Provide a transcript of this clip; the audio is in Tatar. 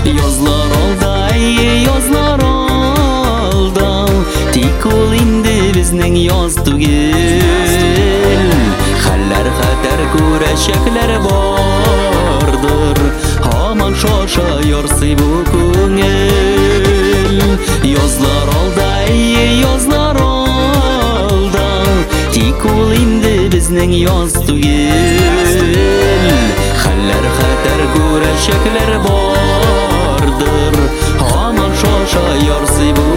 Yozlar olda, yozlar olda, tik ol indi bizning yoz tugil. Hallar xatar kurashaklar bordir, hamon shosha yorsi bu ko'ngil. Yozlar olda, yozlar olda, tik ol indi bizning yoz tugil. Hallar xatar kurashaklar bordir, hamon shosha yorsi bu